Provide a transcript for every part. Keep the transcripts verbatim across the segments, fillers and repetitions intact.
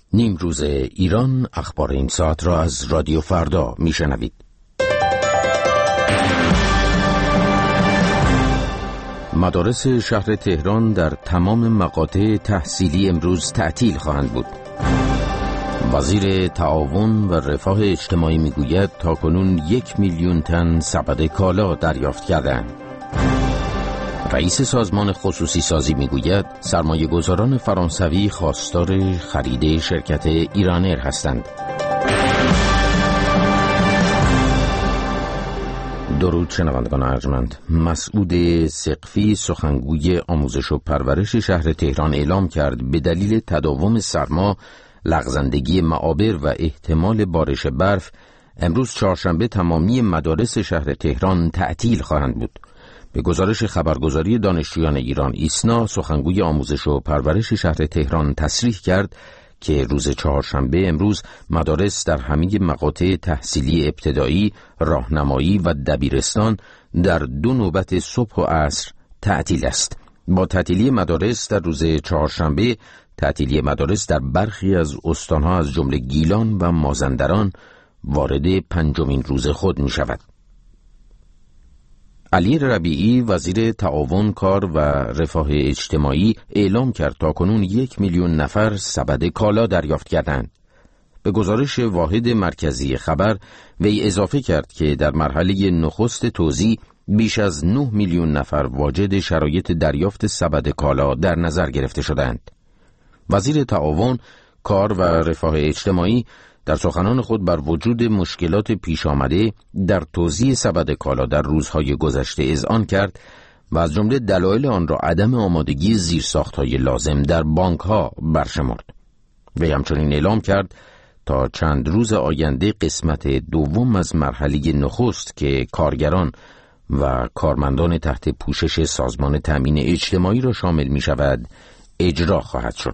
نیم روز ایران، اخبار این ساعت را از رادیو فردا میشنوید. مدارس شهر تهران در تمام مقاطع تحصیلی امروز تعطیل خواهند بود. وزیر تعاون و رفاه اجتماعی میگوید تاکنون یک میلیون تن سبد کالا دریافت کردند. رئیس سازمان خصوصی سازی میگوید سرمایه گذاران فرانسوی خواستار خرید شرکت ایرانر هستند. درود شنوندگان ارجمند. مسعود سقفی سخنگوی آموزش و پرورش شهر تهران اعلام کرد به دلیل تداوم سرما، لغزندگی معابر و احتمال بارش برف امروز چهارشنبه تمامی مدارس شهر تهران تعطیل خواهند بود. به گزارش خبرگزاری دانشجویان ایران ایسنا، سخنگوی آموزش و پرورش شهر تهران تصریح کرد که روز چهارشنبه امروز مدارس در همه مقاطع تحصیلی ابتدایی، راهنمایی و دبیرستان در دو نوبت صبح و عصر تعطیل است. با تعطیلی مدارس در روز چهارشنبه، تعطیلی مدارس در برخی از استانها از جمله گیلان و مازندران وارد پنجمین روز خود می شود. علی ربیعی وزیر تعاون، کار و رفاه اجتماعی اعلام کرد تاکنون یک میلیون نفر سبد کالا دریافت کردند. به گزارش واحد مرکزی خبر وی اضافه کرد که در مرحله نخست توزیع بیش از نه میلیون نفر واجد شرایط دریافت سبد کالا در نظر گرفته شدند. وزیر تعاون، کار و رفاه اجتماعی در سخنان خود بر وجود مشکلات پیش آمده در توزیع سبد کالا در روزهای گذشته اذعان کرد و از جمله دلایل آن را عدم آمادگی زیرساخت‌های لازم در بانک‌ها برشمرد. وی همچنین اعلام کرد تا چند روز آینده قسمت دوم از مرحله نخست که کارگران و کارمندان تحت پوشش سازمان تأمین اجتماعی را شامل می شود اجرا خواهد شد.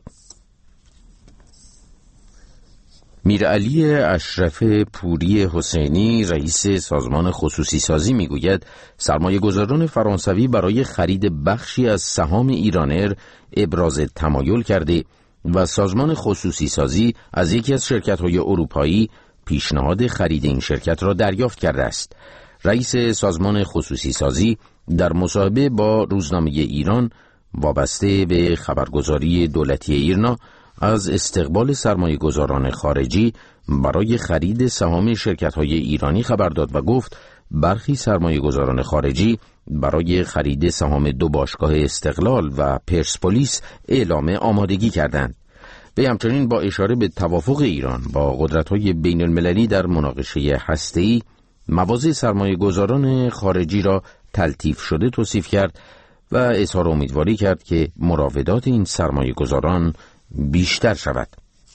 میرعلی اشرف پوری حسینی رئیس سازمان خصوصی سازی میگوید سرمایه گذاران فرانسوی برای خرید بخشی از سهام ایرانر ابراز تمایل کرده و سازمان خصوصی سازی از یکی از شرکت‌های اروپایی پیشنهاد خرید این شرکت را دریافت کرده است. رئیس سازمان خصوصی سازی در مصاحبه با روزنامه ایران وابسته به خبرگزاری دولتی ایرنا از استقبال سرمایه گذاران خارجی برای خرید سهام شرکت‌های ایرانی خبر داد و گفت برخی سرمایه گذاران خارجی برای خرید سهام دو باشگاه استقلال و پرسپولیس اعلام آمادگی کردند. وی همچنین با اشاره به توافق ایران با قدرت‌های بین‌المللی در مناقشه هسته‌ای مواضع سرمایه گذاران خارجی را تلطیف شده توصیف کرد و اظهار امیدواری کرد که مراودات این سرمایه گذاران بیشتر شود.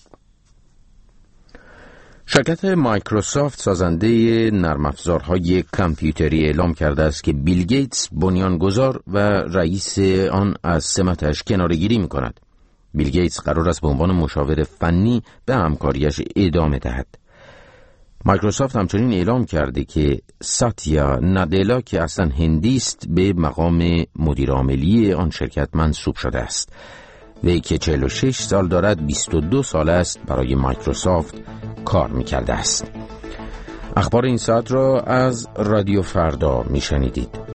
شرکت مایکروسافت سازنده نرم افزارهای کامپیوتری اعلام کرده است که بیل گیتس بنیانگذار و رئیس آن از سمتش کناره‌گیری می‌کند. بیل گیتس قرار است به عنوان مشاور فنی به همکاریش ادامه دهد. مایکروسافت همچنین اعلام کرده که ساتیا نادلا که اصلا هندی است به مقام مدیر عاملی آن شرکت منصوب شده است. وی که چهل و شش سال دارد بیست و دو سال است برای مایکروسافت کار می‌کرده است. اخبار این ساعت را از رادیو فردا می‌شنیدید.